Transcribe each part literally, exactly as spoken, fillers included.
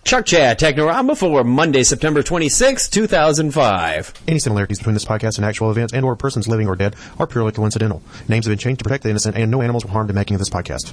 Chuck Chat Technorama for Monday, September twenty-sixth, two thousand five. Any similarities between this podcast and actual events and or persons living or dead are purely coincidental. Names have been changed to protect the innocent, and no animals were harmed in making of this podcast.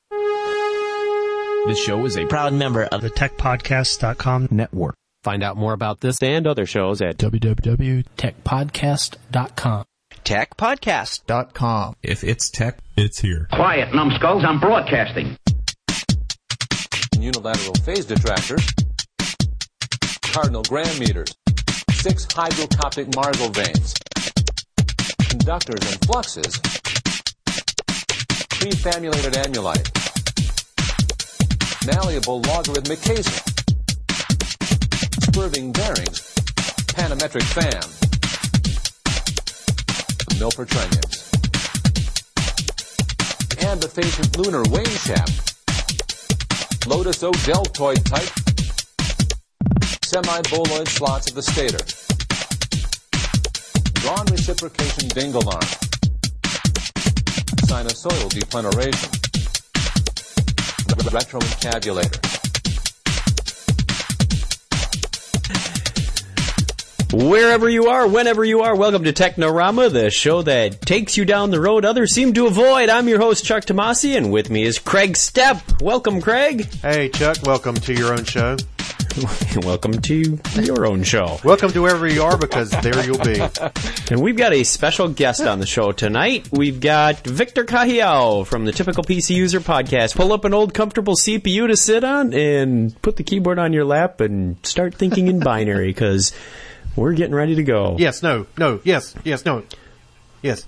This show is a proud member of the tech podcast dot com network. Find out more about this and other shows at w w w dot tech podcast dot com. tech podcast dot com. If it's tech, it's here. Quiet, numbskulls, I'm broadcasting. Unilateral phase detractors, cardinal gram meters, six hydrocoptic Margol veins, conductors and fluxes, prefamulated amulite, malleable logarithmic casing, swerving bearings, panometric fan, Milford trunnions, ambifacient lunar wane shaft, Lotus O deltoid type, semi-boloid slots of the stator, drawn reciprocation dingle arm, sinusoidal depleneration, retroencabulator. Wherever you are, whenever you are, welcome to Technorama, the show that takes you down the road others seem to avoid. I'm your host, Chuck Tomasi, and with me is Craig Stepp. Welcome, Craig. Hey, Chuck. Welcome to your own show. Welcome to your own show. Welcome to wherever you are, because there you'll be. And we've got a special guest on the show tonight. We've got Victor Cajiao from the Typical P C User podcast. Pull up an old comfortable C P U to sit on and put the keyboard on your lap and start thinking in binary, because we're getting ready to go. Yes, no, no, yes, yes, no, yes.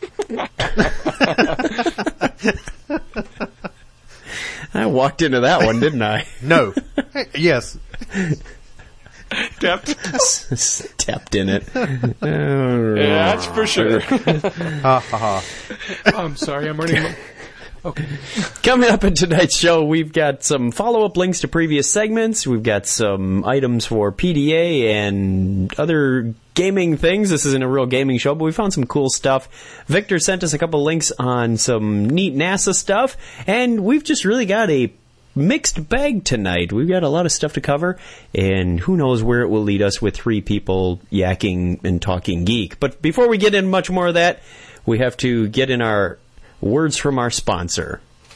I walked into that one, didn't I? No. Yes. Tapped. Tapped in it. Yeah, that's for sure. Ha ha ha. I'm sorry, I'm running. Okay. Coming up in tonight's show, we've got some follow-up links to previous segments. We've got some items for P D A and other gaming things. This isn't a real gaming show, but we found some cool stuff. Victor sent us a couple links on some neat NASA stuff, and we've just really got a mixed bag tonight. We've got a lot of stuff to cover, and who knows where it will lead us with three people yakking and talking geek. But before we get in much more of that, we have to get in our words from our sponsor.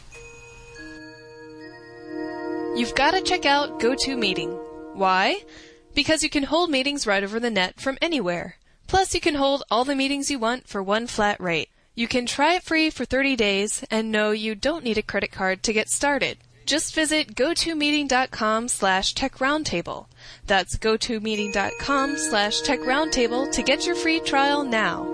You've got to check out GoToMeeting. Why? Because you can hold meetings right over the net from anywhere. Plus, you can hold all the meetings you want for one flat rate. You can try it free for thirty days, and no, you don't need a credit card to get started. Just visit gotomeeting.com slash techroundtable. That's gotomeeting.com slash techroundtable to get your free trial now.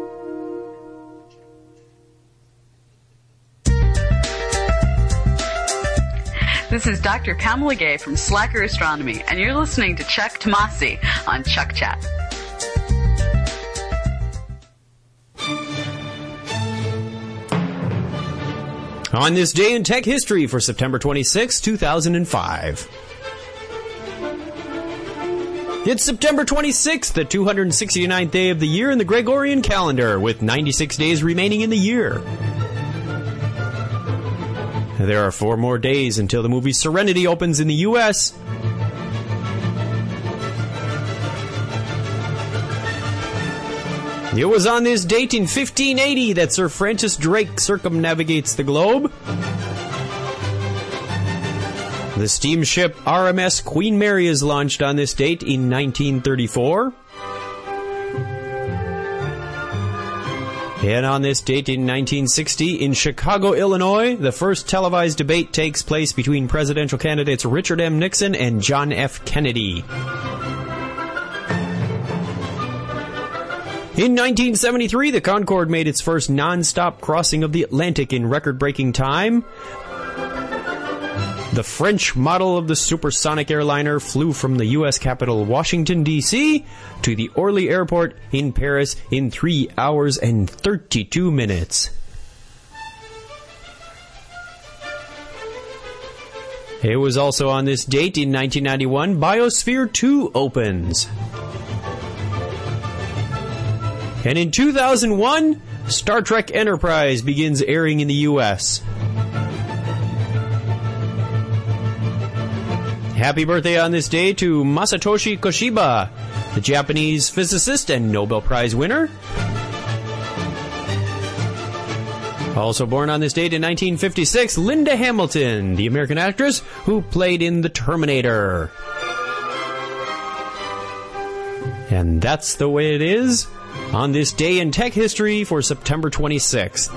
This is Doctor Kamala Gay from Slacker Astronomy, and you're listening to Chuck Tomasi on Chuck Chat. On this day in tech history for September twenty-sixth, two thousand five. It's September twenty-sixth, the two hundred sixty-ninth day of the year in the Gregorian calendar, with ninety-six days remaining in the year. There are four more days until the movie Serenity opens in the U S It was on this date in fifteen eighty that Sir Francis Drake circumnavigates the globe. The steamship R M S Queen Mary is launched on this date in nineteen thirty-four. And on this date in nineteen sixty, in Chicago, Illinois, the first televised debate takes place between presidential candidates Richard M. Nixon and John F. Kennedy. In nineteen seventy-three, the Concorde made its first non-stop crossing of the Atlantic in record-breaking time. The French model of the supersonic airliner flew from the U S capital, Washington, D C, to the Orly Airport in Paris in three hours and thirty-two minutes. It was also on this date in nineteen ninety-one, Biosphere two opens. And in two thousand one, Star Trek Enterprise begins airing in the U S happy birthday on this day to Masatoshi Koshiba, the Japanese physicist and Nobel Prize winner. Also born on this date in nineteen fifty-six, Linda Hamilton, the American actress who played in The Terminator. And that's the way it is on this day in tech history for September twenty-sixth.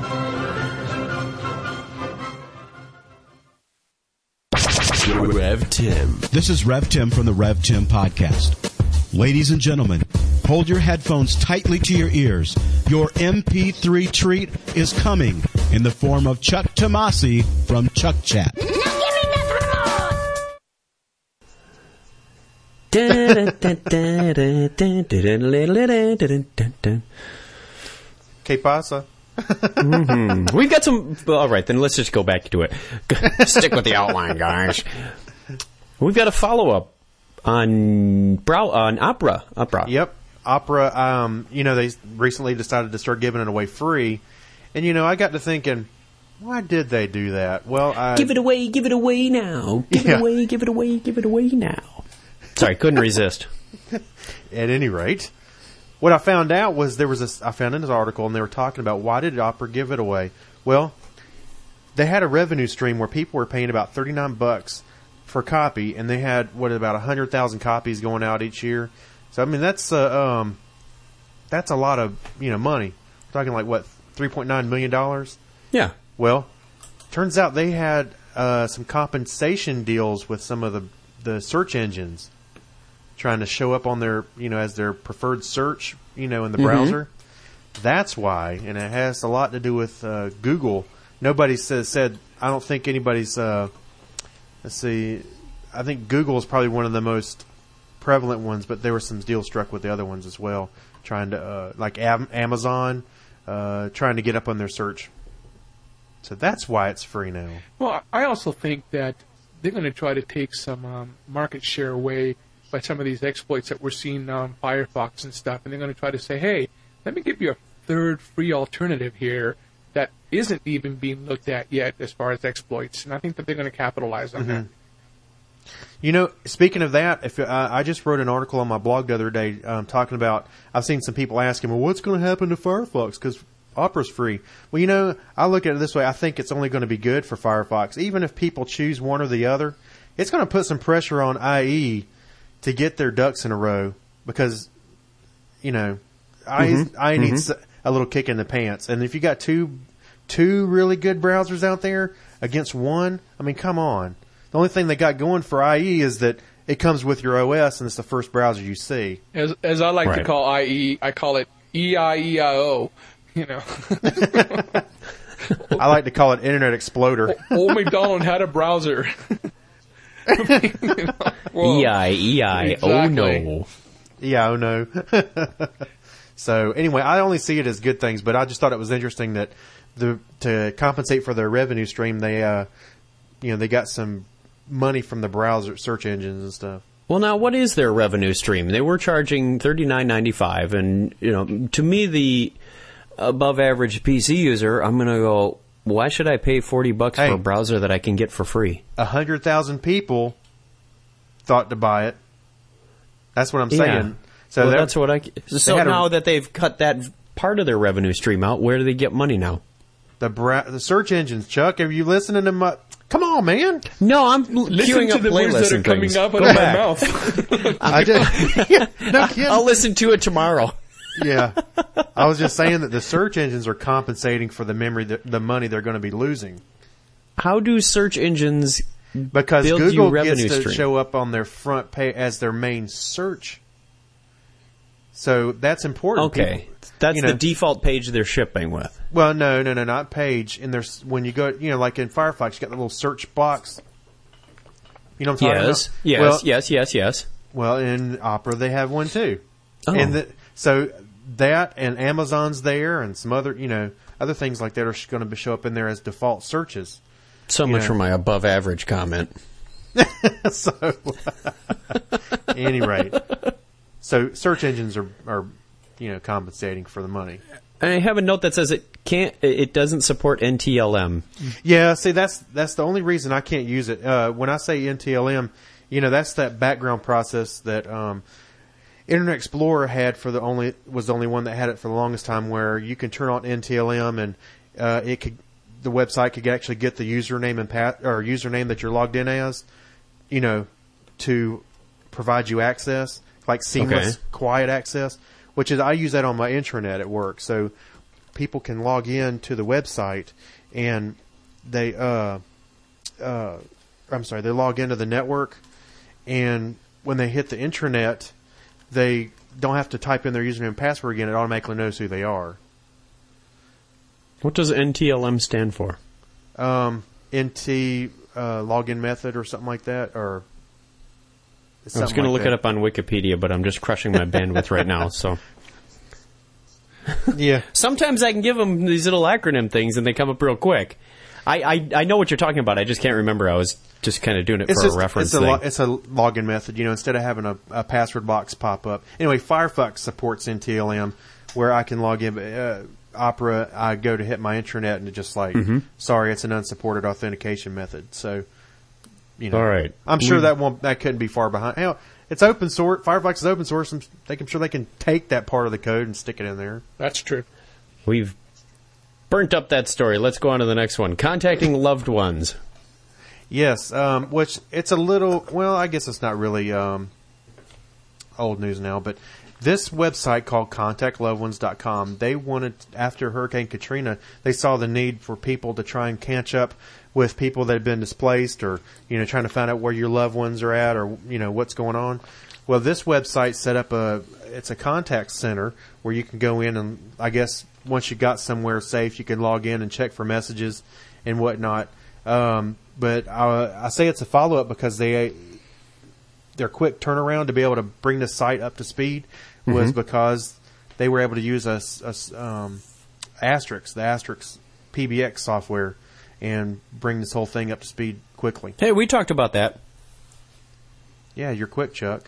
Rev Tim. This is Rev Tim from the Rev Tim Podcast. Ladies and gentlemen, hold your headphones tightly to your ears. Your M P three treat is coming in the form of Chuck Tomasi from Chuck Chat. Now give me nothing more! Que pasa? Mm-hmm. We've got some... All right, then let's just go back to it. Stick with the outline, guys. We've got a follow-up on brow on Opera. Opera. Yep. Opera, um, you know, they recently decided to start giving it away free. And, you know, I got to thinking, why did they do that? Well, I... Give it away, give it away now. Give Yeah. it away, give it away, give it away now. Sorry, couldn't resist. At any rate, what I found out was there was this, I found in this article, and they were talking about why did Opera give it away? Well, they had a revenue stream where people were paying about thirty-nine bucks for a copy, and they had, what, about one hundred thousand copies going out each year. So, I mean, that's uh, um, that's a lot of, you know, money. We're talking like, what, three point nine million dollars? Yeah. Well, turns out they had uh, some compensation deals with some of the, the search engines trying to show up on their, you know, as their preferred search, you know, in the Mm-hmm. browser. That's why, and it has a lot to do with uh, Google. Nobody says, said, I don't think anybody's, uh, let's see, I think Google is probably one of the most prevalent ones, but there were some deals struck with the other ones as well, trying to, uh, like Am- Amazon, uh, trying to get up on their search. So that's why it's free now. Well, I also think that they're going to try to take some um, market share away by some of these exploits that we're seeing on Firefox and stuff, and they're going to try to say, hey, let me give you a third free alternative here that isn't even being looked at yet as far as exploits, and I think that they're going to capitalize on Mm-hmm. that. You know, speaking of that, if uh, I just wrote an article on my blog the other day um, talking about, I've seen some people asking, well, what's going to happen to Firefox because Opera's free? Well, you know, I look at it this way. I think it's only going to be good for Firefox. Even if people choose one or the other, it's going to put some pressure on I E to get their ducks in a row because, you know, mm-hmm. I E mm-hmm. needs a little kick in the pants. And if you got two two really good browsers out there against one, I mean, come on. The only thing they got going for I E is that it comes with your O S and it's the first browser you see. As as I like right. to call I E, I call it E I E I O. You know. I like to call it Internet Exploder. Old MacDonald had a browser. E I E I oh no. Yeah, oh no. So anyway, I only see it as good things, but I just thought it was interesting that the to compensate for their revenue stream, they uh, you know, they got some money from the browser search engines and stuff. Well, now what is their revenue stream? They were charging thirty-nine ninety-five, and you know, to me, the above average P C user, I'm going to go, why should I pay forty bucks hey, for a browser that I can get for free? A hundred thousand people thought to buy it. That's what I'm saying. Yeah. So well, that's what I. So now a, that they've cut that part of their revenue stream out, where do they get money now? The bra- the search engines, Chuck. Are you listening to my? Come on, man. No, I'm listen queuing to up the words that are coming things. up out Go of my back. mouth. I just, yeah, no kidding. I'll listen to it tomorrow. Yeah, I was just saying that the search engines are compensating for the memory, the, the money they're going to be losing. How do search engines because build Google you revenue gets to stream? show up on their front page as their main search? So that's important. Okay, People, that's you know, the default page they're shipping with. Well, no, no, no, not page. And there's when you go, you know, like in Firefox, you got the little search box. You know what I'm talking yes, about? Yes, well, yes, yes, yes. Well, in Opera they have one too. Oh. And the, so that and Amazon's there, and some other, you know, other things like that are going to show up in there as default searches. So you much know. for my above average comment. So, at any rate, so search engines are, are, you know, compensating for the money. I have a note that says it can't. It doesn't support N T L M. Yeah, see, that's that's the only reason I can't use it. Uh, when I say N T L M, you know, that's that background process that um, Internet Explorer had for the only was the only one that had it for the longest time, where you can turn on N T L M and uh, it could the website could actually get the username and pat or username that you're logged in as, you know, to provide you access, like seamless, okay. quiet access. Which is, I use that on my intranet at work, so people can log in to the website and they, uh, uh, I'm sorry, they log into the network, and when they hit the intranet, they don't have to type in their username and password again. It automatically knows who they are. What does N T L M stand for? Um, N T uh, login method or something like that, or. I was going to look it up on Wikipedia, but I'm just crushing my bandwidth right now. So, yeah. Sometimes I can give them these little acronym things, and they come up real quick. I, I, I know what you're talking about. I just can't remember. I was just kind of doing it it's for just, a reference it's thing. A lo- it's a login method, you know. Instead of having a, a password box pop up. Anyway, Firefox supports N T L M, where I can log in. Uh, Opera, I go to hit my intranet, and it just like, mm-hmm. sorry, it's an unsupported authentication method. So. You know, all right. I'm sure we, that won't that couldn't be far behind. Hell, it's open source. Firefox is open source. I'm, I'm sure they can take that part of the code and stick it in there. That's true. We've burnt up that story. Let's go on to the next one. Contacting loved ones. Yes, um, which it's a little. Well, I guess it's not really um, old news now, but this website called contact loved ones dot com, they wanted, after Hurricane Katrina, they saw the need for people to try and catch up with people that had been displaced, or, you know, trying to find out where your loved ones are at, or, you know, what's going on. Well, this website set up a, it's a contact center where you can go in and, I guess, once you got somewhere safe, you can log in and check for messages and whatnot. Um, but I, I say it's a follow-up because they, their quick turnaround to be able to bring the site up to speed was mm-hmm. because they were able to use a, a um, Asterisk, the Asterisk P B X software, and bring this whole thing up to speed quickly. Hey, we talked about that. Yeah, you're quick, Chuck.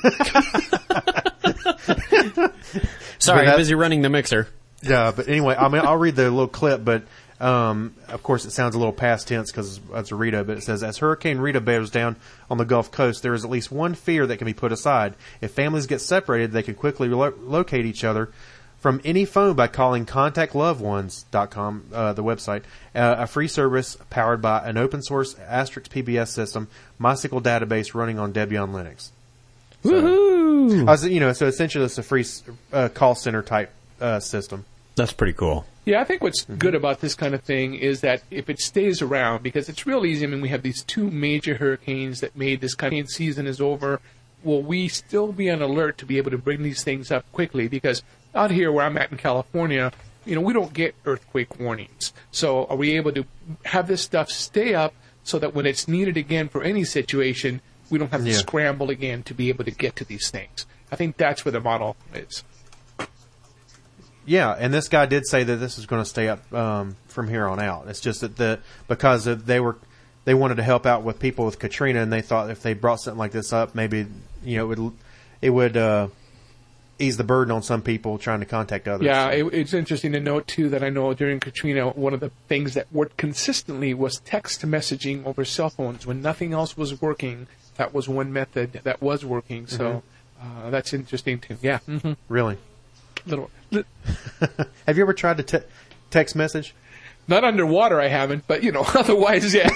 Sorry, I'm busy running the mixer. Yeah, but anyway, I mean, I'll read the little clip, but um, of course it sounds a little past tense because it's a Rita, but it says, as Hurricane Rita bears down on the Gulf Coast, there is at least one fear that can be put aside. If families get separated, they can quickly lo- locate each other from any phone by calling contact loved ones dot com, uh, the website, uh, a free service powered by an open source Asterisk P B S system, MySQL database running on Debian Linux. So, Woohoo! I was, you know, so essentially it's a free uh, call center type uh, system. That's pretty cool. Yeah, I think what's mm-hmm. good about this kind of thing is that if it stays around, because it's real easy. I mean, we have these two major hurricanes that made this kind of season is over. Will we still be on alert to be able to bring these things up quickly? Because out here where I'm at in California, you know, we don't get earthquake warnings. So are we able to have this stuff stay up so that when it's needed again for any situation, we don't have to yeah. scramble again to be able to get to these things? I think that's where the model is. Yeah, and this guy did say that this is going to stay up um, from here on out. It's just that the because they were they wanted to help out with people with Katrina, and they thought if they brought something like this up, maybe you know it would it would uh, ease the burden on some people trying to contact others. Yeah, it, it's interesting to note too that I know during Katrina, one of the things that worked consistently was text messaging over cell phones when nothing else was working. That was one method that was working. So mm-hmm. uh, that's interesting too. Yeah, mm-hmm. Really. Little, li- Have you ever tried to te- text message? Not underwater, I haven't, but you know, otherwise, yes.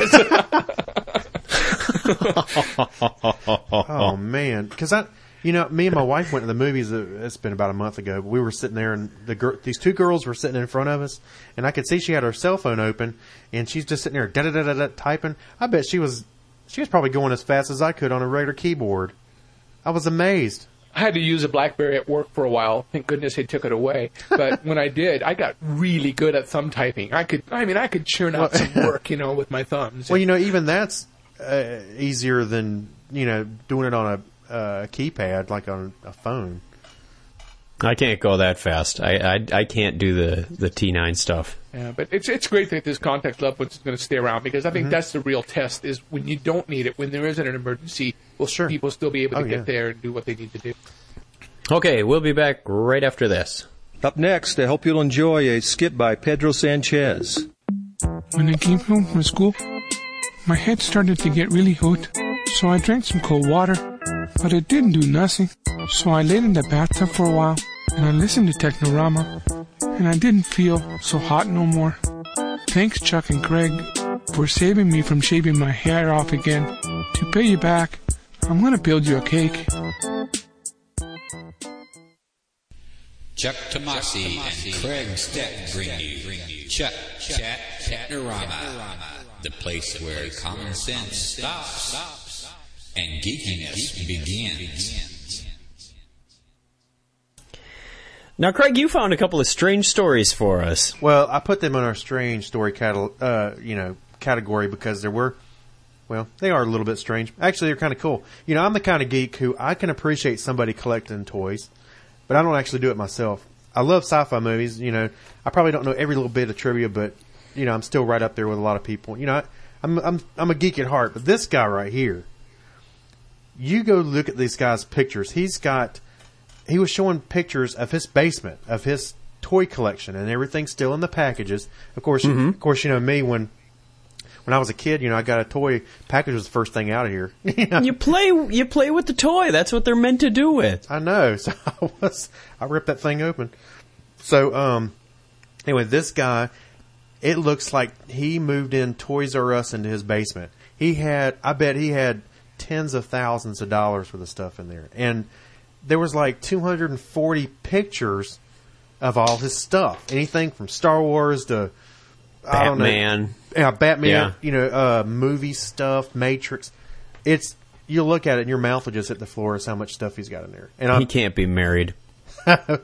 Oh man, because I, you know, me and my wife went to the movies. It's been about a month ago. But we were sitting there, and the gir- these two girls were sitting in front of us, and I could see she had her cell phone open, and she's just sitting there da da da da da typing. I bet she was, she was probably going as fast as I could on a regular keyboard. I was amazed. I had to use a BlackBerry at work for a while. Thank goodness they took it away. But when I did, I got really good at thumb typing. I could, I mean, I could churn out some work, you know, with my thumbs. Well, you know, even that's uh, easier than, you know, doing it on a uh, keypad, like on a phone. I can't go that fast. I I, I can't do the, the T nine stuff. Yeah, but it's it's great that this contact loved ones is going to stay around because I think mm-hmm. that's the real test is when you don't need it, when there isn't an emergency, will sure. people still be able to oh, get yeah. there and do what they need to do? Okay, we'll be back right after this. Up next, I hope you'll enjoy a skit by Pedro Sanchez. When I came home from school, my head started to get really hot, so I drank some cold water, but it didn't do nothing. So I laid in the bathtub for a while, and I listened to Technorama, and I didn't feel so hot no more. Thanks, Chuck and Craig, for saving me from shaving my hair off again. To pay you back, I'm gonna build you a cake. Chuck Tomasi and Craig Steck bring you Chuck Chat Technorama, the place where common sense stops and geekiness begins. Now, Craig, you found a couple of strange stories for us. Well, I put them in our strange story catal- uh, you know, category because there were, well, they are a little bit strange. Actually, they're kind of cool. You know, I'm the kind of geek who I can appreciate somebody collecting toys, but I don't actually do it myself. I love sci-fi movies. You know, I probably don't know every little bit of trivia, but you know, I'm still right up there with a lot of people. You know, I, I'm I'm I'm a geek at heart. But this guy right here, you go look at this guy's pictures. He's got, he was showing pictures of his basement, of his toy collection, and everything's still in the packages. Of course, mm-hmm. of course, you know me when. When I was a kid, you know, I got a toy package was the first thing out of here. you know? You play, you play with the toy. That's what they're meant to do with. I know. So I was, I ripped that thing open. So, um, anyway, this guy, it looks like he moved in Toys R Us into his basement. He had, I bet he had tens of thousands of dollars worth of stuff in there. And there was like two hundred forty pictures of all his stuff. Anything from Star Wars to, I don't know. Batman. Yeah, Batman, Yeah. you know, uh, movie stuff, Matrix. It's, you look at it and your mouth will just hit the floor as how much stuff he's got in there. And I'm, He can't be married. The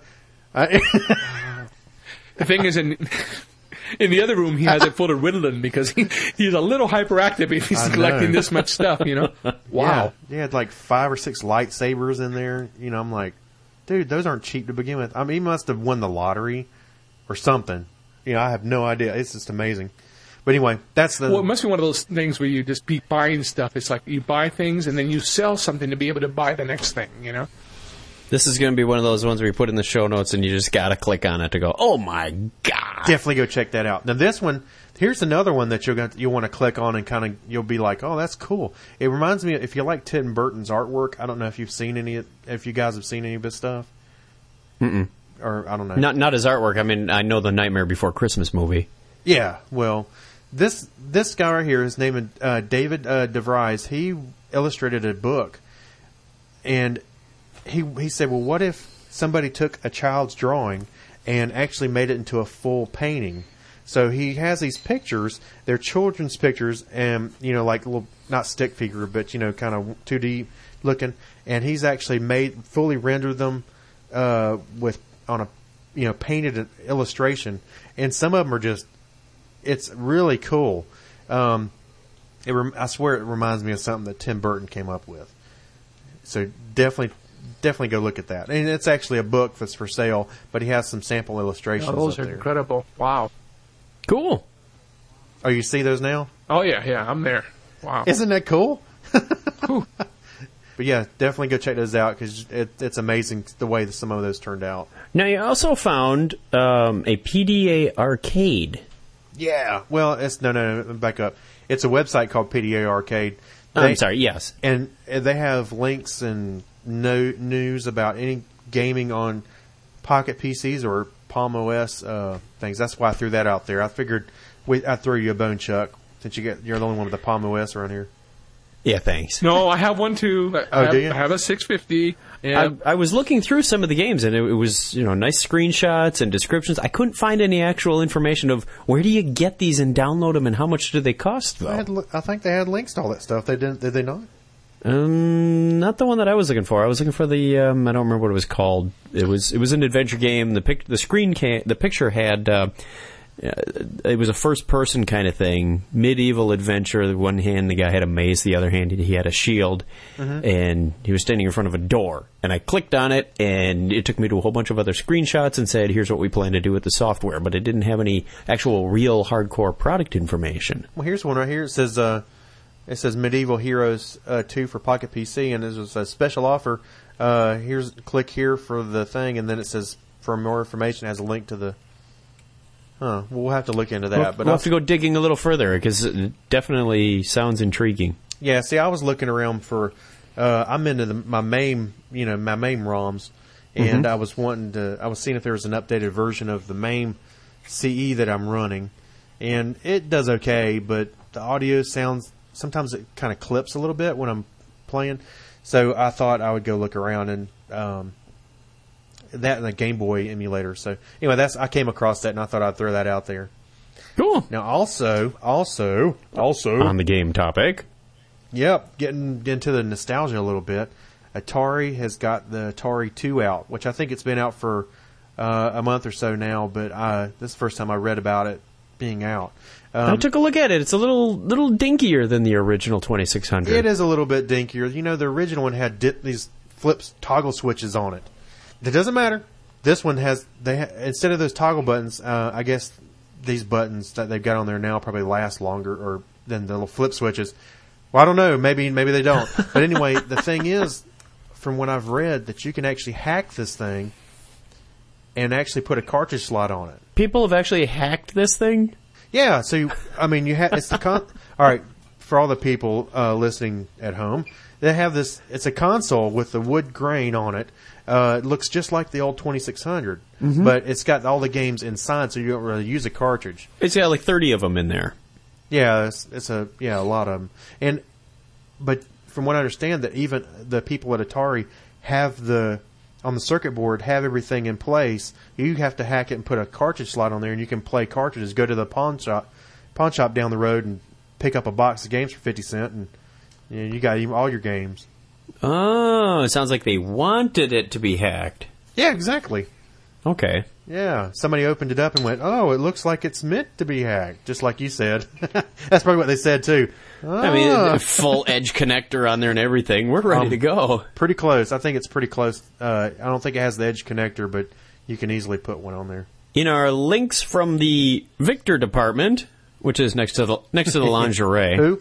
thing is, in in the other room, he has it full of Ritalin because he, he's a little hyperactive if he's I know. collecting this much stuff, you know? Wow. Yeah, he had like five or six lightsabers in there. You know, I'm like, dude, those aren't cheap to begin with. I mean, he must have won the lottery or something. You know, I have no idea. It's just amazing. But anyway, that's the... Well, it must be one of those things where you just be buying stuff. It's like you buy things and then you sell something to be able to buy the next thing, you know? This is going to be one of those ones where you put in the show notes and you just got to click on it to go, oh my God. Definitely go check that out. Now this one, here's another one that you're going to, you'll want to click on and kind of, you'll be like, oh, that's cool. It reminds me, if you like Tim Burton's artwork, I don't know if you've seen any, if you guys have seen any of his stuff. Mm-mm. Or, I don't know. Not, not his artwork. I mean, I know the Nightmare Before Christmas movie. Yeah, well... This this guy right here, his name is uh, David uh, DeVries. He illustrated a book, and he he said, "Well, what if somebody took a child's drawing and actually made it into a full painting?" So he has these pictures. They're children's pictures, and you know, like little not stick figure, but you know, kind of two D looking. And he's actually made fully rendered them uh, with on a you know painted illustration, and some of them are just. It's really cool. Um, it rem- I swear it reminds me of something that Tim Burton came up with. So definitely, definitely go look at that. And it's actually a book that's for sale, but he has some sample illustrations. Oh, those up are there. incredible. Wow. Cool. Oh, you see those now? Oh, yeah, yeah, I'm there. Wow. Isn't that cool? But yeah, definitely go check those out because it, it's amazing the way that some of those turned out. Now, you also found um, a P D A arcade. Yeah. Well, it's no, no, no. Back up. It's a website called P D A Arcade. They, I'm sorry. Yes. And they have links and no news about any gaming on Pocket P Cs or Palm O S uh, things. That's why I threw that out there. I figured we, I'd throw you a bone, Chuck, since you get you're the only one with a Palm O S around here. Yeah, thanks. No, I have one too. I Oh, have, do you? I have a six fifty. And I, I was looking through some of the games, and it, it was you know nice screenshots and descriptions. I couldn't find any actual information of where do you get these and download them, and how much do they cost, though? I, had, li- I think they had links to all that stuff. They didn't? Did they not? Um, not the one that I was looking for. I was looking for the um, I don't remember what it was called. It was it was an adventure game. The pic, the screen ca- the picture had. Uh, it was a first-person kind of thing, medieval adventure. The one hand, the guy had a mace; the other hand, he had a shield, Mhm. and he was standing in front of a door. And I clicked on it, and it took me to a whole bunch of other screenshots and said, "Here's what we plan to do with the software." But it didn't have any actual, real, hardcore product information. Well, here's one right here. It says uh, it says Medieval Heroes uh, two for Pocket P C, and this was a special offer. Uh, here's click here for the thing, and then it says for more information, it has a link to the. Huh. We'll have to look into that. We'll, but we'll have to go digging a little further because it definitely sounds intriguing. Yeah. See, I was looking around for. Uh, I'm into the, my MAME, you know, my MAME ROMs, and Mhm. I was wanting to. I was seeing if there was an updated version of the MAME C E that I'm running, and it does okay, but the audio sounds. Sometimes it kind of clips a little bit when I'm playing. So I thought I would go look around and um, that and the Game Boy emulator. So anyway, that's I came across that and I thought I'd throw that out there. Cool. Now also, also, also On the game topic. Yep, getting into the nostalgia a little bit. Atari has got the Atari two out, which I think it's been out for uh, a month or so now. But uh, this is the first time I read about it being out. Um, I took a look at it. It's a little little dinkier than the original twenty-six hundred. It is a little bit dinkier. You know, the original one had di- these flips toggle switches on it. That doesn't matter. This one has they ha- instead of those toggle buttons. Uh, I guess these buttons that they've got on there now probably last longer or than the little flip switches. Well, I don't know. Maybe maybe they don't. But anyway, the thing is, from what I've read, that you can actually hack this thing and actually put a cartridge slot on it. People have actually hacked this thing? Yeah, so you, I mean, you have it's the con. All right, for all the people uh, listening at home, they have this. It's a console with the wood grain on it. Uh, it looks just like the old twenty-six hundred, Mhm. but it's got all the games inside, so you don't really use a cartridge. It's got like thirty of them in there. Yeah, it's, it's a yeah a lot of them, and but from what I understand, that even the people at Atari have the on the circuit board have everything in place. You have to hack it and put a cartridge slot on there, and you can play cartridges. Go to the pawn shop, pawn shop down the road, and pick up a box of games for fifty cent, and you know, you got even all your games. Oh, it sounds like they wanted it to be hacked. Yeah, exactly. Okay. Yeah, somebody opened it up and went, "Oh, it looks like it's meant to be hacked," just like you said. That's probably what they said too. I mean, Ah. a full edge connector on there and everything. We're ready Um, to go. Pretty close. I think it's pretty close. Uh, I don't think it has the edge connector, but you can easily put one on there. In our links from the Victor department, which is next to the next to the lingerie. Who?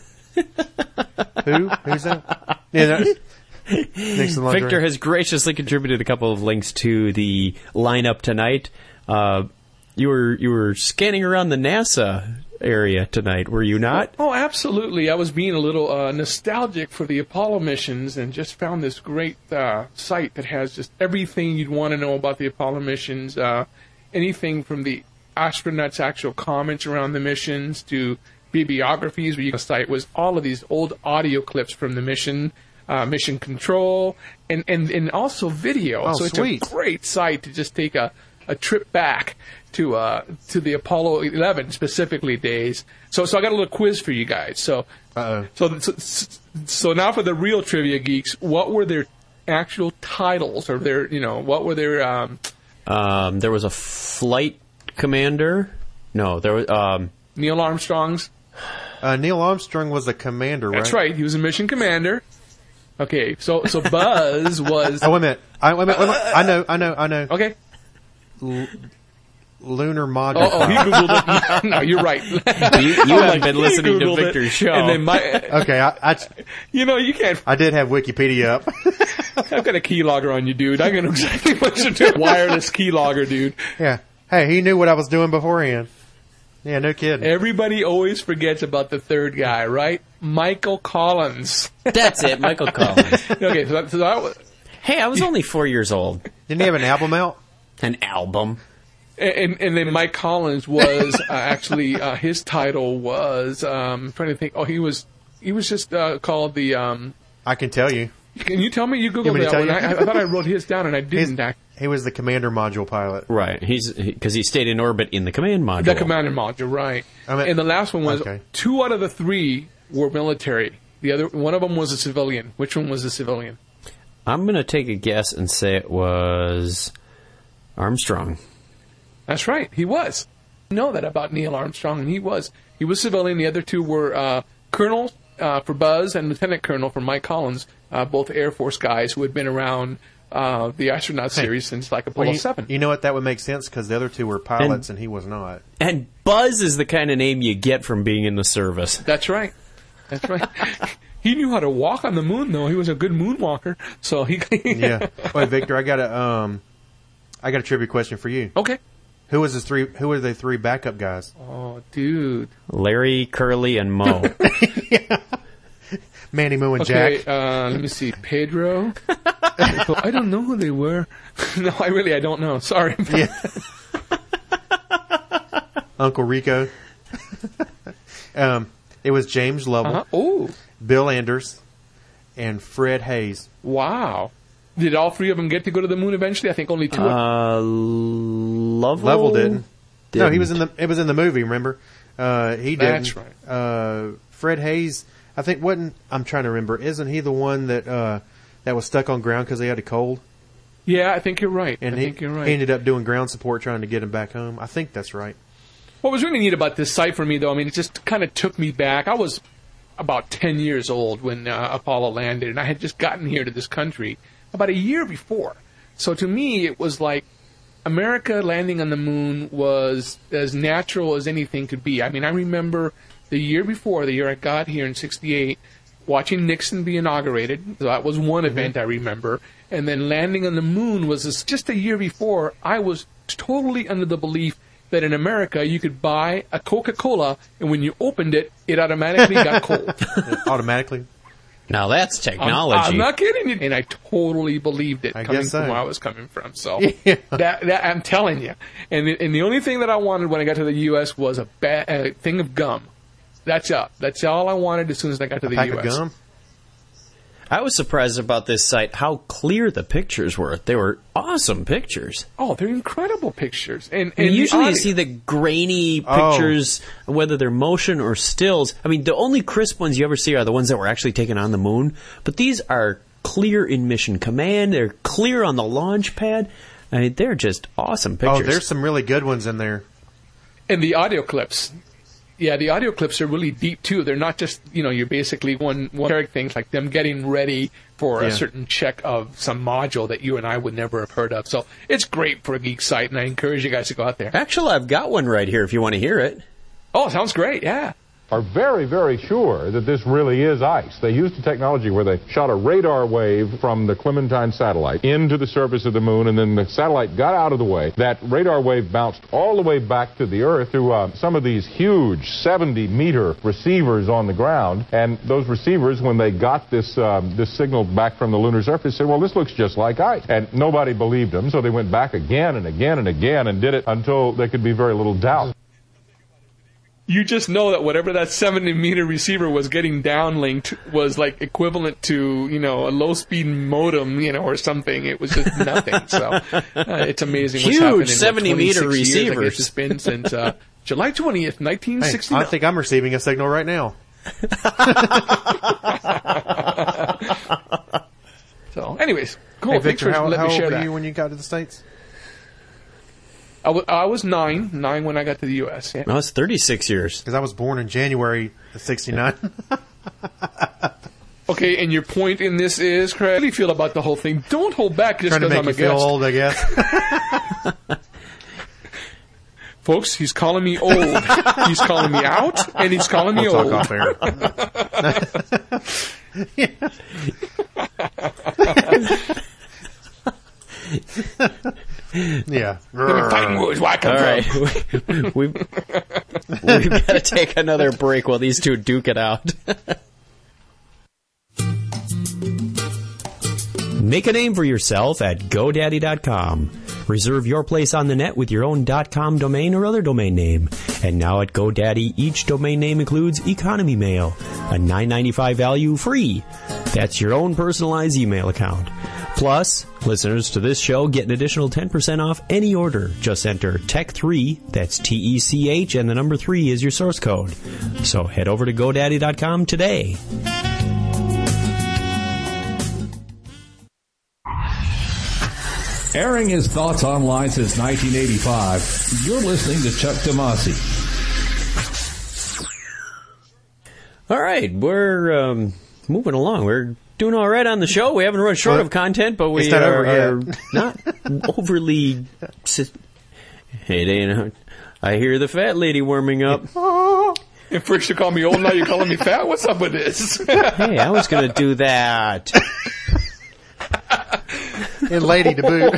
Who? Who's that? Yeah, that next to the lingerie. Victor has graciously contributed a couple of links to the lineup tonight. Uh, you were you were scanning around the NASA area tonight, were you not? Oh, absolutely. I was being a little uh, nostalgic for the Apollo missions and just found this great uh, site that has just everything you'd want to know about the Apollo missions, uh, anything from the astronauts' actual comments around the missions to bibliographies where you can cite was all of these old audio clips from the mission, uh, mission control, and, and, and also video. Oh, so sweet. It's a great site to just take a, a trip back to uh, to the Apollo eleven specifically days. So so I got a little quiz for you guys. So Uh-oh. so so, so now for the real trivia geeks, what were their actual titles or their you know what were their um, Um, there was a flight commander. No, there was um, Neil Armstrong's? Uh, Neil Armstrong was a commander, right? That's right. He was a mission commander. Okay, so so Buzz was. Oh, wait a minute. I, wait a minute, wait a minute. I know, I know, I know. Okay. L- lunar module. Oh, oh, he googled it. No, you're right. you, you haven't been He listening to Googled it, Victor's show. And then my, Okay, I, I, you know, you can't. I did have Wikipedia up. I've got a keylogger on you, dude. I know exactly what you're doing. Wireless keylogger, dude. Yeah. Hey, he knew what I was doing beforehand. Yeah, no kidding. Everybody always forgets about the third guy, right? Michael Collins. That's it, Michael Collins. Okay, so that, so that was. Hey, I was only four years old. Didn't he have an album out? An album. And, and then Mike Collins was uh, actually uh, his title was um, I'm trying to think. Oh, he was he was just uh, called the. Um, I can tell you. Can you tell me? You You want googled me to that tell one. you? I, I thought I wrote his down and I didn't. He's- He was the commander module pilot. Right. He's because he stayed in orbit in the command module. The commander module, right? I mean- and the last one was okay. two out of the three were military. The other one of them was a civilian. Which one was a civilian? I'm going to take a guess and say it was Armstrong. That's right. He was. I know that about Neil Armstrong, and he was. He was civilian. The other two were uh, Colonel uh, for Buzz and Lieutenant Colonel for Mike Collins, uh, both Air Force guys who had been around uh, the astronaut series since like Apollo Well, you, seven. you know what? That would make sense because the other two were pilots and, and he was not. And Buzz is the kind of name you get from being in the service. That's right. That's right. He knew how to walk on the moon, though. He was a good moonwalker. So he. Yeah. Wait, Victor, I got a um, I got a trivia question for you. Okay. Who was his three? Who were the three backup guys? Oh, dude. Larry, Curly, and Mo. yeah. Manny, Mo, and okay, Jack. Uh, let me see. Pedro. I don't know who they were. no, I really, I don't know. Sorry. Yeah. Uncle Rico. um, it was James Lovell. Uh-huh. Oh. Bill Anders, and Fred Hayes. Wow. Did all three of them get to go to the moon eventually? I think only two. Uh, Lovell, Lovell didn't. didn't. No, he was in the. It was in the movie. Remember? Uh, he didn't. That's right. Uh, Fred Hayes, I think wasn't. I'm trying to remember. Isn't he the one that uh, that was stuck on ground because he had a cold? Yeah, I think you're right. And I he, think you're right. he ended up doing ground support trying to get him back home. I think that's right. What was really neat about this site for me, though, I mean, it just kind of took me back. I was about ten years old when uh, Apollo landed, and I had just gotten here to this country about a year before. So to me, it was like America landing on the moon was as natural as anything could be. I mean, I remember the year before, the year I got here in sixty-eight, watching Nixon be inaugurated. So that was one mm-hmm. event I remember. And then landing on the moon was this, just a year before. I was totally under the belief that in America you could buy a Coca-Cola, and when you opened it, it automatically got cold. Automatically? Now that's technology. I'm, I'm not kidding you. And I totally believed it I coming guess so. from where I was coming from. So yeah. that, that I'm telling you. And the, and the only thing that I wanted when I got to the U S was a, ba- a thing of gum. That's up. That's all I wanted as soon as I got to a the pack U S. Of gum? I was surprised about this site, how clear the pictures were. They were awesome pictures. Oh, they're incredible pictures. And, I mean, and usually you audio. see the grainy Oh. pictures, whether they're motion or stills. I mean, the only crisp ones you ever see are the ones that were actually taken on the moon. But these are clear in Mission Command. They're clear on the launch pad. I mean, they're just awesome pictures. Oh, there's some really good ones in there. And the audio clips. Yeah, the audio clips are really deep, too. They're not just, you know, you're basically one, one character things like them getting ready for Yeah. a certain check of some module that you and I would never have heard of. So it's great for a geek site, and I encourage you guys to go out there. Actually, I've got one right here if you want to hear it. Oh, sounds great, yeah. Are very, very sure that this really is ice. They used a technology where they shot a radar wave from the Clementine satellite into the surface of the moon, and then the satellite got out of the way. That radar wave bounced all the way back to the Earth through uh, some of these huge seventy meter receivers on the ground. And those receivers, when they got this um, this signal back from the lunar surface, said, well, this looks just like ice. And nobody believed them, so they went back again and again and again and did it until there could be very little doubt. You just know that whatever that seventy meter receiver was getting downlinked was like equivalent to, you know, a low speed modem, you know, or something. It was just nothing. So uh, it's amazing what's Huge happened in seventy meter twenty-six years, I receivers. guess it's been since uh, July twentieth, nineteen Hey, sixty-nine. I think I'm receiving a signal right now. So, anyways, cool. Hey, Thanks Victor, for how, letting how me old share were that. you when you got to the States? I, w- I was nine, nine when I got to the U S. Yeah. No, it's thirty-six years. Because I was born in January of sixty-nine. Okay, and your point in this is, Craig, how do you feel about the whole thing? Don't hold back just Trying to because make I'm you a feel guest. old, I guess. Folks, he's calling me old. He's calling me out, and he's calling me We'll old. talk off air. Yeah. Them fighting words, where I come All from. right. we, we've we've got to take another break while these two duke it out. Make a name for yourself at GoDaddy dot com. Reserve your place on the net with your own .com domain or other domain name. And now at GoDaddy, each domain name includes Economy Mail, a nine ninety-five value free. That's your own personalized email account. Plus, listeners to this show get an additional ten percent off any order. Just enter Tech three, that's T E C H, and the number three is your source code. So head over to GoDaddy dot com today. Airing his thoughts online since nineteen eighty-five, you're listening to Chuck Tomasi. All right, we're um, moving along. We're doing all right on the show. We haven't run short Well, of content, but we it's not are, over yet. are not overly... Hey, Dana, I hear the fat lady warming up. And first you call me old, now you're calling me fat? What's up with this? Hey, I was going to do that. And lady to boot.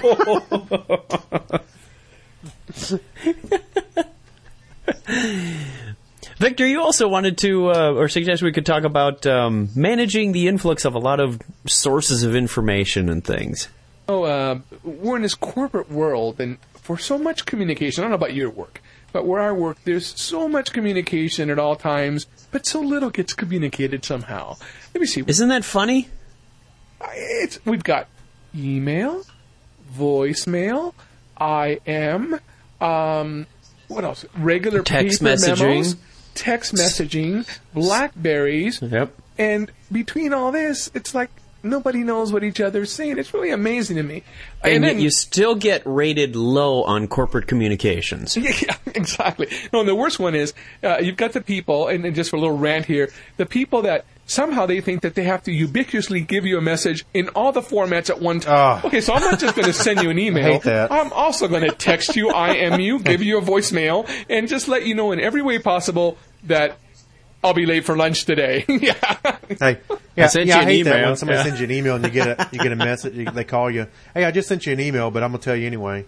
Victor, you also wanted to, uh, or suggest we could talk about um, managing the influx of a lot of sources of information and things. Oh, uh, we're in this corporate world, and for so much communication, I don't know about your work, but where I work, there's so much communication at all times, but so little gets communicated somehow. Let me see. Isn't that funny? It's, we've got email, voicemail, I M, um, what else? Regular text paper messaging. memos, text messaging, Blackberries, yep. And between all this, it's like nobody knows what each other's saying. It's really amazing to me. And, and yet then, you still get rated low on corporate communications. Yeah, exactly. No, and the worst one is uh, you've got the people, and, and just for a little rant here, the people that somehow they think that they have to ubiquitously give you a message in all the formats at one time. Oh. Okay, so I'm not just going to send you an email. I hate that. I'm also going to text you, I M you, give you a voicemail, and just let you know in every way possible that I'll be late for lunch today. Yeah. Hey, yeah, I sent yeah, you I an hate email. that when somebody Yeah. sends you an email and you get a you get a message. You, they call you. Hey, I just sent you an email, but I'm gonna tell you anyway.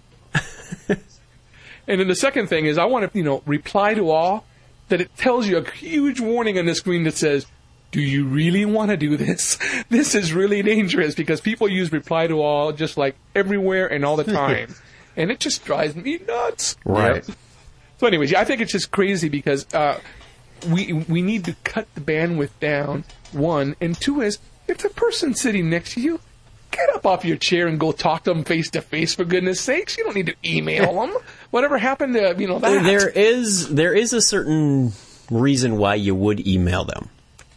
And then the second thing is I want to, you know, reply to all, that it tells you a huge warning on the screen that says, do you really want to do this? This is really dangerous, because people use reply to all just like everywhere and all the time. And it just drives me nuts. Right. So anyways, yeah, I think it's just crazy because uh, we we need to cut the bandwidth down, one. And two is, if the person sitting next to you, get up off your chair and go talk to them face to face, for goodness sakes. You don't need to email them. Whatever happened to, you know, that? There is there is a certain reason why you would email them.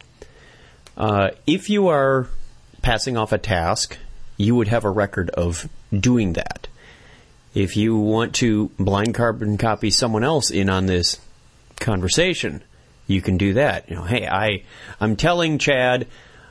Uh, if you are passing off a task, you would have a record of doing that. If you want to blind carbon copy someone else in on this conversation, you can do that. You know, hey, I I'm telling Chad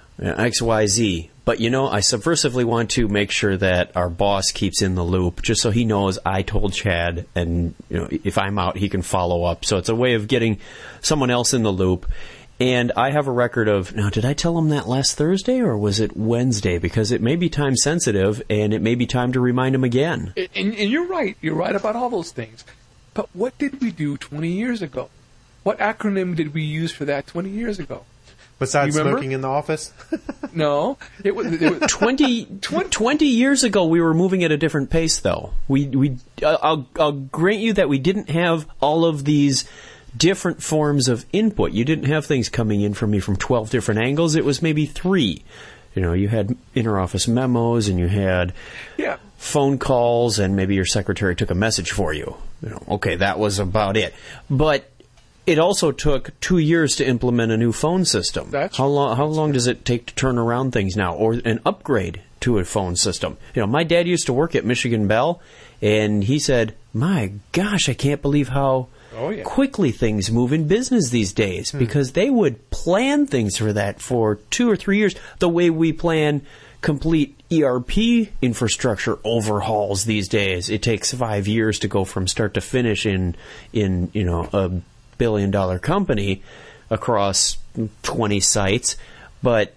X Y Z, but you know, I subversively want to make sure that our boss keeps in the loop, just so he knows I told Chad, and you know, if I'm out, he can follow up. So it's a way of getting someone else in the loop. And I have a record of, now, did I tell him that last Thursday or was it Wednesday? Because it may be time sensitive and it may be time to remind him again. And, and you're right. You're right about all those things. But what did we do twenty years ago? What acronym did we use for that twenty years ago? Besides smoking in the office? No. It was, it was twenty, twenty years ago, we were moving at a different pace, though. We, we, I'll, I'll grant you that we didn't have all of these different forms of input. You didn't have things coming in from me from twelve different angles. It was maybe three. You know, you had interoffice memos and you had yeah. phone calls, and maybe your secretary took a message for you. You know, okay, that was about it. But it also took two years to implement a new phone system. That's how long? How long does it take to turn around things now, or an upgrade to a phone system? You know, my dad used to work at Michigan Bell, and he said, "My gosh, I can't believe how." Oh, yeah. quickly things move in business these days, Hmm. because they would plan things for that for two or three years, the way we plan complete E R P infrastructure overhauls these days. It takes five years to go from start to finish in, in you know, a billion dollar company across twenty sites, but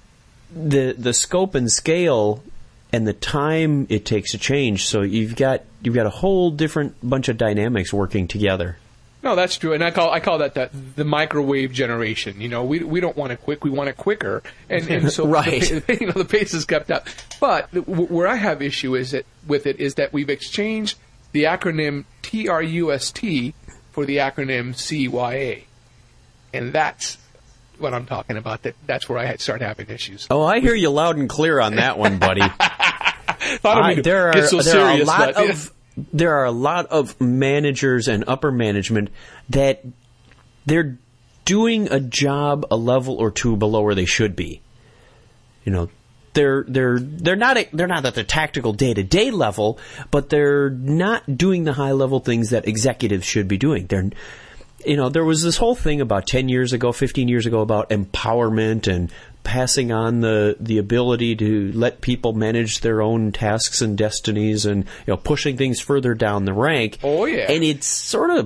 the the scope and scale and the time it takes to change, so you've got you've got a whole different bunch of dynamics working together. No, that's true, and I call I call that the, the microwave generation. You know, we we don't want it quick, we want it quicker, and and so right. the, you know, the pace is kept up. But w- where I have issue is it with it is that we've exchanged the acronym T R U S T for the acronym C Y A, and that's what I'm talking about. That that's where I had start having issues. Oh, I hear you loud and clear on that one, buddy. I don't mean to there are get so there serious, are a lot but, of there are a lot of managers and upper management that they're doing a job a level or two below where they should be. You know, they're they're they're not a, they're not at the tactical day to day level, but they're not doing the high level things that executives should be doing. They're You know, there was this whole thing about ten years ago, fifteen years ago about empowerment and passing on the, the ability to let people manage their own tasks and destinies, and, you know, pushing things further down the rank. Oh, yeah. And it's sort of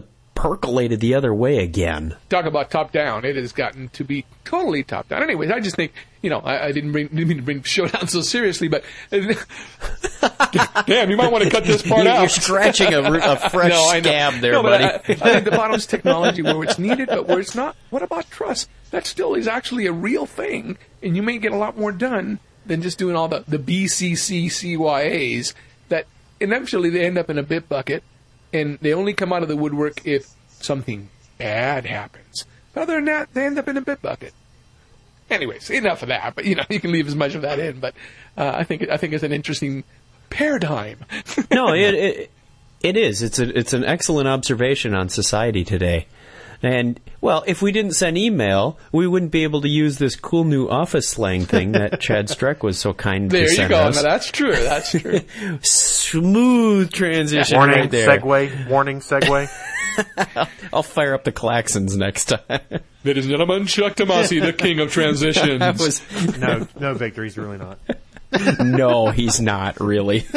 percolated the other way again. Talk about top down. It has gotten to be totally top down. Anyways, I just think, you know, I, I didn't, bring, didn't mean to bring Showdown so seriously, but damn, you might want to cut this part you're, out. You're scratching a, a fresh no, scab there, no, buddy. I, I think the bottom's technology where it's needed, but where it's not. What about trust? That still is actually a real thing, and you may get a lot more done than just doing all the, the B C C C Y As that eventually they end up in a bit bucket, and they only come out of the woodwork if something bad happens. But other than that, they end up in a bit bucket. Anyways, enough of that. But you know, you can leave as much of that in. But uh, I think I think it's an interesting paradigm. no, it, it it is. It's a it's an excellent observation on society today. And, well, if we didn't send email, we wouldn't be able to use this cool new office slang thing that Chad Streck was so kind there to send go. us. Now, that's true. That's true. Smooth transition warning, right there. Segue. Warning, segue. I'll fire up the klaxons next time. Ladies and gentlemen, Chuck Tomasi, the king of transitions. That was... No, no, Victor, he's really not. No, he's not, really.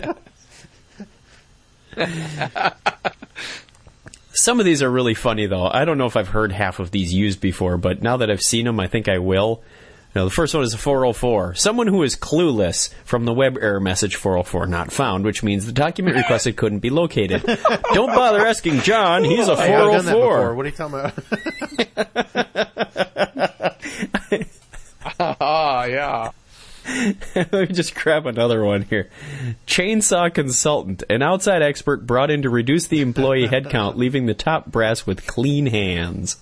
Some of these are really funny, though. I don't know if I've heard half of these used before, but now that I've seen them, I think I will. Now, the first one is a four oh four. Someone who is clueless from the web error message four oh four not found, which means the document requested couldn't be located. Don't bother asking John. He's a hey, four oh four. I've done that before. What are you talking about? Ah, yeah. Let me just grab another one here. Chainsaw consultant, an outside expert brought in to reduce the employee headcount, leaving the top brass with clean hands.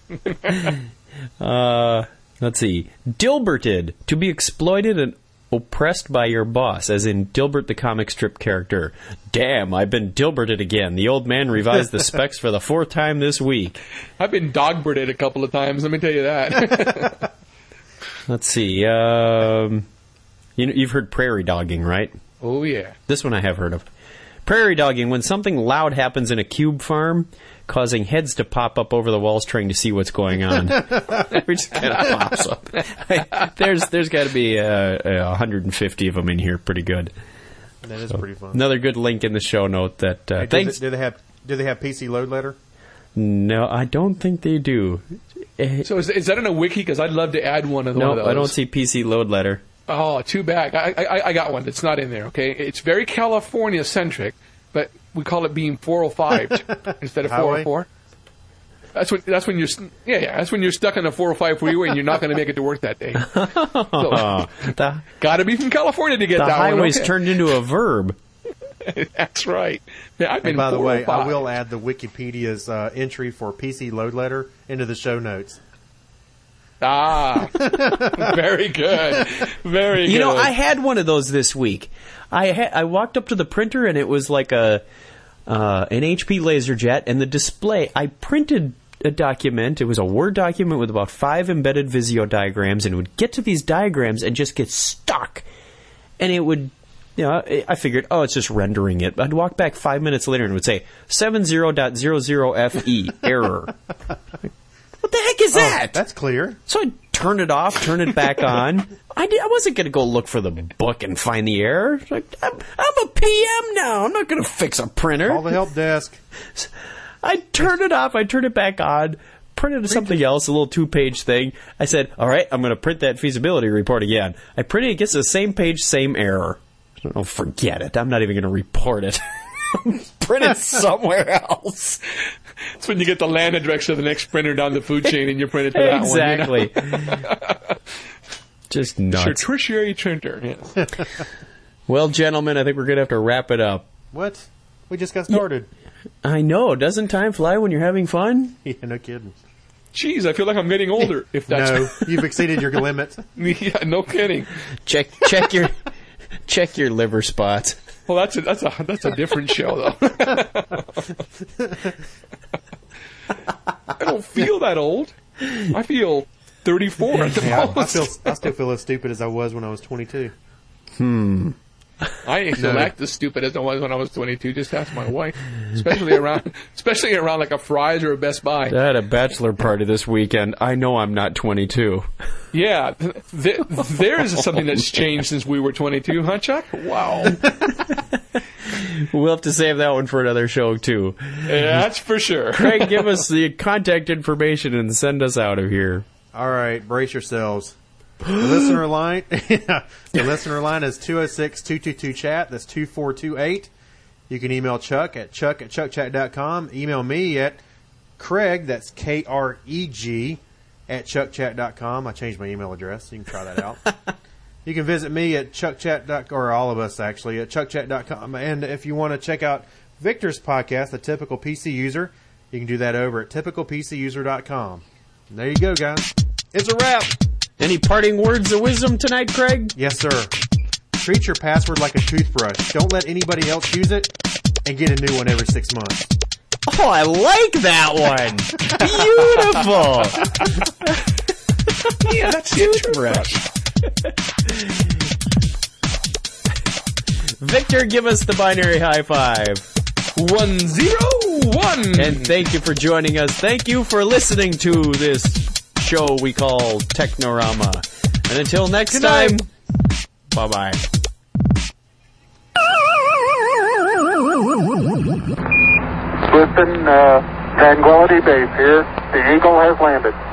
uh, let's see. Dilberted, to be exploited and oppressed by your boss, as in Dilbert the comic strip character. Damn, I've been Dilberted again. The old man revised the specs for the fourth time this week. I've been Dogberted a couple of times, let me tell you that. Let's see. Um, you know, you've heard prairie dogging, right? Oh, yeah. This one I have heard of. Prairie dogging, when something loud happens in a cube farm, causing heads to pop up over the walls trying to see what's going on. It just kind of pops up. there's there's got to be uh, uh, one hundred fifty of them in here. Pretty good. That is so, pretty fun. Another good link in the show note. That uh, hey, thanks. Do they, do they have do they have P C load letter? No, I don't think they do. So is, is that in a wiki? Because I'd love to add one of, no, one of those. I don't see P C load letter. Oh, too bad. I, I, I got one that's not in there, okay? It's very California-centric, but we call it being four oh five instead of four oh four. That's when that's when you're yeah yeah that's when you're stuck on a four oh five freeway and you're not going to make it to work that day. So, got to be from California to get the that one. The highway's okay. turned into a verb. That's right. Yeah, I've been and by the way, I oh will add the Wikipedia's uh, entry for P C load letter into the show notes. Ah, very good, very good. You know, I had one of those this week. I ha- I walked up to the printer and it was like a uh, an H P LaserJet, and the display. I printed a document. It was a Word document with about five embedded Visio diagrams, and it would get to these diagrams and just get stuck, and it would. You know, I figured, oh, it's just rendering it. I'd walk back five minutes later and it would say seventy dot zero zero F E error. What the heck is that? Oh, that's clear. So I'd turn it off, turn it back on. I, did, I wasn't going to go look for the book and find the error. Like, I'm, I'm a P M now. I'm not going to fix a printer. Call the help desk. I turned it off. I turned it back on. Printed something else, a little two-page thing. I said, all right, I'm going to print that feasibility report again. I printed it. It gets the same page, same error. Oh, forget it. I'm not even going to report it. Print it somewhere else. It's when you get the land address of the next printer down the food chain and you print it to that exactly. one. Exactly. Just nuts. It's your tertiary printer. Yes. Well, gentlemen, I think we're going to have to wrap it up. What? We just got started. Yeah, I know. Doesn't time fly when you're having fun? Yeah, no kidding. Jeez, I feel like I'm getting older. If that's no, you've exceeded your limit. Yeah, no kidding. Check, check your, check your liver spots. Well, that's a that's a that's a different show, though. I don't feel that old. I feel thirty-four at the yeah, most. I feel I still feel as stupid as I was when I was twenty-two. Hmm. I ain't still No. act as stupid as I was when I was twenty-two. Just ask my wife, especially around, especially around like a Fry's or a Best Buy. I had a bachelor party this weekend. I know I'm not twenty-two. Yeah, th- th- there's something that's changed since we were twenty-two, huh, Chuck? Wow. We'll have to save that one for another show, too. Yeah, that's for sure. Craig, give us the contact information and send us out of here. All right, brace yourselves. The listener line, the listener line is two oh six, two two two, chat. That's two four two eight. You can email Chuck at chuck at chuck chat dot com. Email me at Craig, that's K R E G, at chuck chat dot com. I changed my email address, so you can try that out. You can visit me at chuckchat dot com, or all of us actually, at chuck chat dot com. And if you want to check out Victor's podcast, The Typical P C User, you can do that over at typical p c user dot com. And there you go, guys. It's a wrap. Any parting words of wisdom tonight, Craig? Yes, sir. Treat your password like a toothbrush. Don't let anybody else use it, and get a new one every six months. Oh, I like that one. Beautiful. Yeah, that's toothbrush. Victor, give us the binary high five. One zero one. And thank you for joining us. Thank you for listening to this show we call Technorama. And until next Good time, night. bye-bye. Listen, uh, Tranquility Base here. The Eagle has landed.